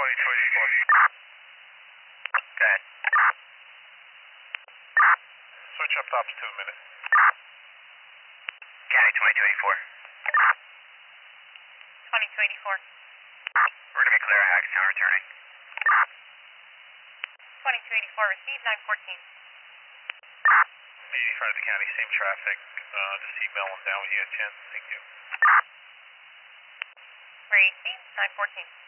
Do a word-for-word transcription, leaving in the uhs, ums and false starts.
twenty twenty-four. Go ahead. Switch up tops two minutes. County twenty twenty-four. twenty twenty-four. We're going to be clear of Hackettstown returning. twenty twenty-four, receive nine fourteen. eighty-five to County, same traffic. Uh, just email them down when you get a chance. Thank you. Receive nine fourteen.